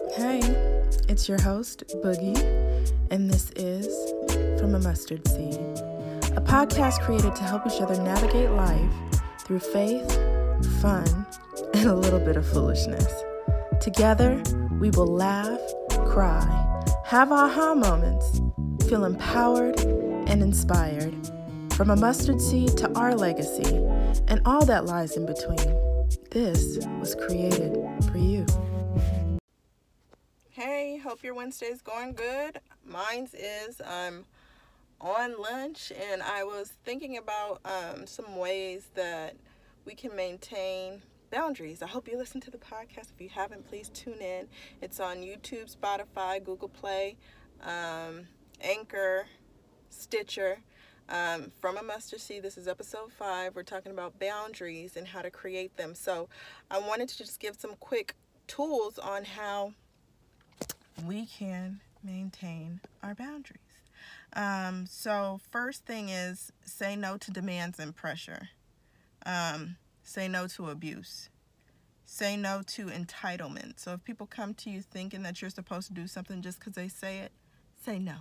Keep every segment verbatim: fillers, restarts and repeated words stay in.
Hey, it's your host, Boogie, and this is From a Mustard Seed, a podcast created to help each other navigate life through faith, fun, and a little bit of foolishness. Together, we will laugh, cry, have aha moments, feel empowered and inspired. From a mustard seed to our legacy, and all that lies in between. This was created for you. Hey, hope your Wednesday's going good. Mine's is I'm on lunch, and I was thinking about um, some ways that we can maintain boundaries. I hope you listen to the podcast. If you haven't, please tune in. It's on YouTube, Spotify, Google Play, um, Anchor, Stitcher. Um, from a Mustard Seed, this is episode five. We're talking about boundaries and how to create them. So I wanted to just give some quick tools on how we can maintain our boundaries. Um, so first thing is say no to demands and pressure. Um, say no to abuse. Say no to entitlement. So if people come to you thinking that you're supposed to do something just because they say it, say no.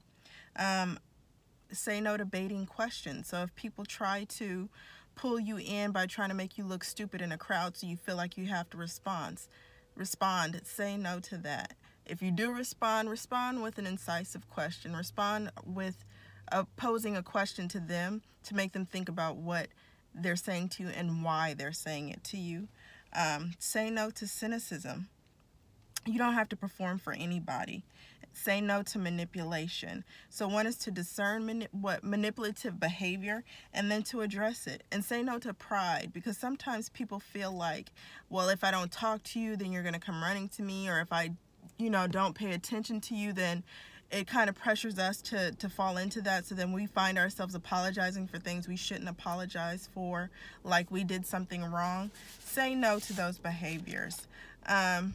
Um, say no to baiting questions. So if people try to pull you in by trying to make you look stupid in a crowd so you feel like you have to respond, respond, say no to that. If you do respond, respond with an incisive question. Respond with uh, posing a question to them to make them think about what they're saying to you and why they're saying it to you. Um, say no to cynicism. You don't have to perform for anybody. Say no to manipulation. So one is to discern mani- what manipulative behavior and then to address it. And say no to pride, because sometimes people feel like, well, if I don't talk to you, then you're going to come running to me. Or if I, you know, don't pay attention to you, then it kind of pressures us to, to fall into that. So then we find ourselves apologizing for things we shouldn't apologize for, like we did something wrong. Say no to those behaviors. Um,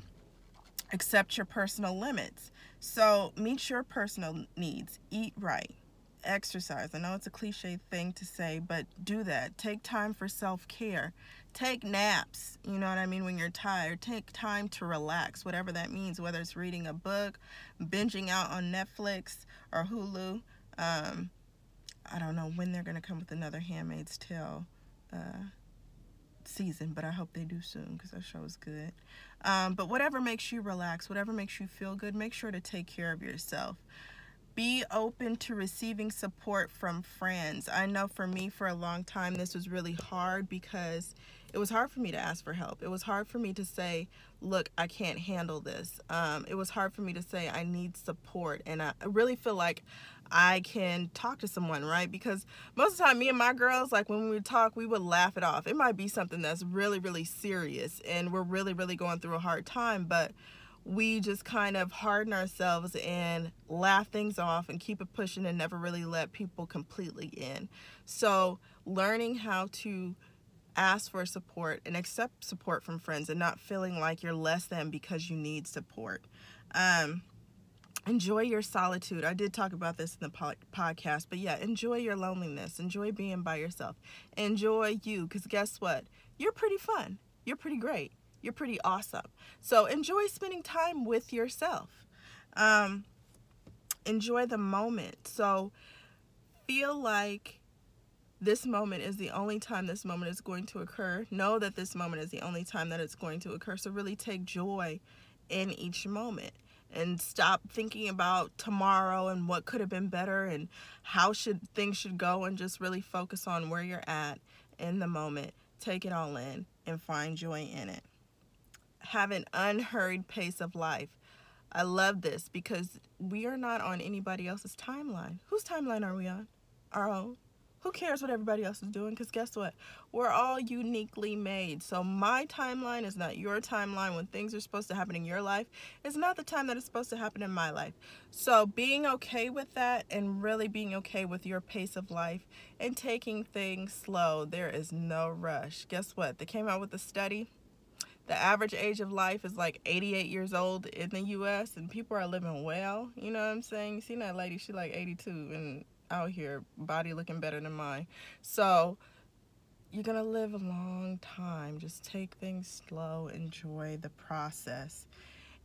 accept your personal limits. So meet your personal needs. Eat right. Exercise. I know it's a cliche thing to say, but do that. Take time for self-care. Take naps. You know what I mean? When you're tired, take time to relax, whatever that means, whether it's reading a book, binging out on Netflix or Hulu. Um, I don't know when they're going to come with another Handmaid's Tale uh, season, but I hope they do soon because that show is good. Um, but whatever makes you relax, whatever makes you feel good, make sure to take care of yourself. Be open to receiving support from friends. I know for me, for a long time, this was really hard because it was hard for me to ask for help. It was hard for me to say, look, I can't handle this. Um, it was hard for me to say I need support. And I really feel like I can talk to someone, right? Because most of the time, me and my girls, like when we would talk, we would laugh it off. It might be something that's really, really serious and we're really, really going through a hard time, but we just kind of harden ourselves and laugh things off and keep it pushing and never really let people completely in. So learning how to ask for support and accept support from friends and not feeling like you're less than because you need support. Um, enjoy your solitude. I did talk about this in the po- podcast, but yeah, enjoy your loneliness. Enjoy being by yourself. Enjoy you, because guess what? You're pretty fun. You're pretty great. You're pretty awesome. So enjoy spending time with yourself. Um, enjoy the moment. So feel like this moment is the only time this moment is going to occur. Know that this moment is the only time that it's going to occur. So really take joy in each moment and stop thinking about tomorrow and what could have been better and how should things should go, and just really focus on where you're at in the moment. Take it all in and find joy in it. Have an unhurried pace of life. I love this because we are not on anybody else's timeline. Whose timeline are we on? Our own. Who cares what everybody else is doing? Because guess what? We're all uniquely made. So my timeline is not your timeline. When things are supposed to happen in your life, it's not the time that it's supposed to happen in my life. So being okay with that and really being okay with your pace of life and taking things slow. There is no rush. Guess what? They came out with a study. The average age of life is like eighty-eight years old in the U S and people are living well. You know what I'm saying? You seen that lady, she like eighty-two and out here, body looking better than mine. So you're gonna live a long time. Just take things slow, enjoy the process.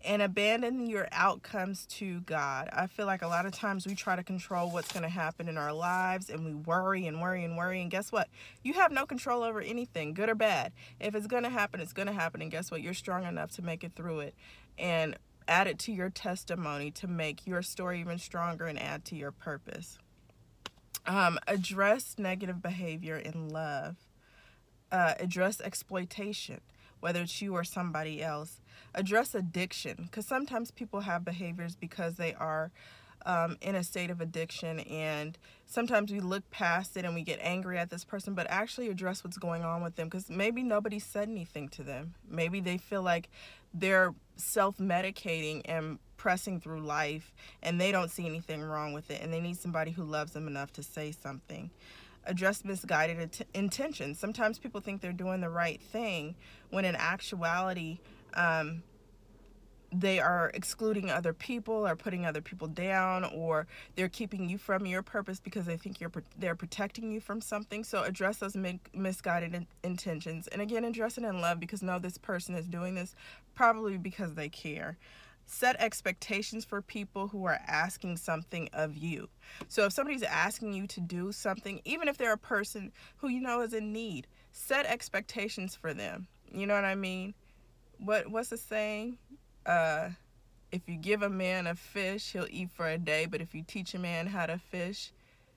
and abandon your outcomes to God. I feel like a lot of times we try to control what's going to happen in our lives, and we worry and worry and worry. And guess what? You have no control over anything, good or bad. If it's going to happen, it's going to happen. And guess what? You're strong enough to make it through it and add it to your testimony to make your story even stronger and add to your purpose. Um, address negative behavior in love. Uh, address exploitation, whether it's you or somebody else. Address addiction, because sometimes people have behaviors because they are um, in a state of addiction, and sometimes we look past it and we get angry at this person, but actually address what's going on with them, because maybe nobody said anything to them. Maybe they feel like they're self-medicating and pressing through life, and they don't see anything wrong with it, and they need somebody who loves them enough to say something. Address misguided int- intentions. Sometimes people think they're doing the right thing when in actuality um, they are excluding other people or putting other people down, or they're keeping you from your purpose because they think you're they're protecting you from something. So address those mi- misguided in- intentions. And again, address it in love, because no, this person is doing this probably because they care. Set expectations for people who are asking something of you. So if somebody's asking you to do something, even if they're a person who you know is in need, set expectations for them. You know what I mean? What what's the saying? Uh, if you give a man a fish, he'll eat for a day. But if you teach a man how to fish,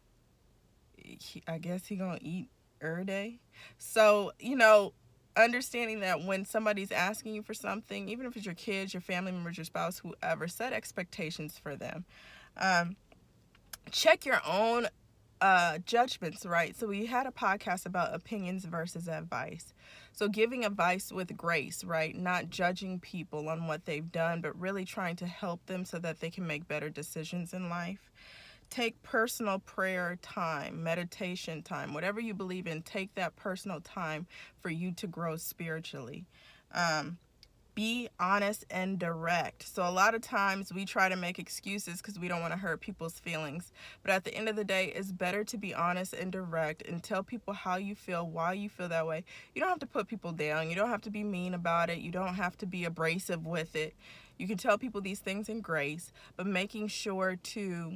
he, I guess he gonna eat every day. So, you know, understanding that when somebody's asking you for something, even if it's your kids, your family members, your spouse, whoever, set expectations for them. Um, check your own uh, judgments, right? So we had a podcast about opinions versus advice. So giving advice with grace, right? Not judging people on what they've done, but really trying to help them so that they can make better decisions in life. Take personal prayer time, meditation time, whatever you believe in, take that personal time for you to grow spiritually. Um, be honest and direct. So a lot of times we try to make excuses because we don't want to hurt people's feelings. But at the end of the day, it's better to be honest and direct and tell people how you feel, why you feel that way. You don't have to put people down. You don't have to be mean about it. You don't have to be abrasive with it. You can tell people these things in grace, but making sure to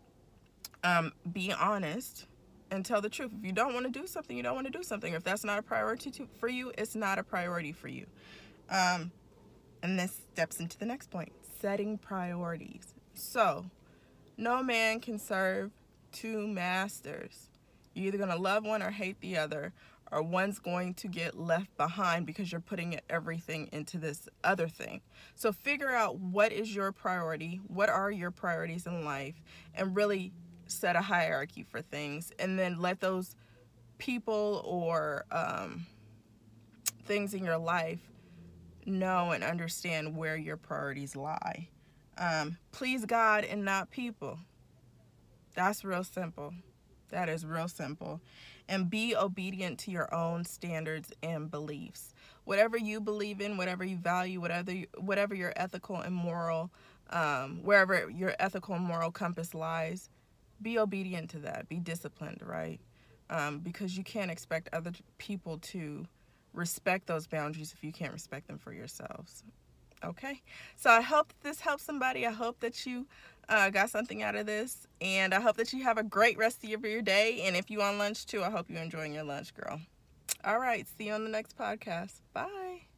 Um, be honest and tell the truth. If you don't want to do something, you don't want to do something. If that's not a priority to, for you, it's not a priority for you. Um, and this steps into the next point, setting priorities. So, no man can serve two masters. You're either going to love one or hate the other, or one's going to get left behind because you're putting everything into this other thing. So figure out what is your priority, what are your priorities in life, and really set a hierarchy for things, and then let those people or um, things in your life know and understand where your priorities lie. Um, please God and not people. That's real simple. That is real simple. And be obedient to your own standards and beliefs. Whatever you believe in, whatever you value, whatever whatever your ethical and moral, um, wherever your ethical and moral compass lies, be obedient to that. Be disciplined, right? Um, because you can't expect other people to respect those boundaries if you can't respect them for yourselves. Okay? So I hope that this helps somebody. I hope that you uh, got something out of this. And I hope that you have a great rest of your day. And if you on lunch too, I hope you're enjoying your lunch, girl. All right. See you on the next podcast. Bye.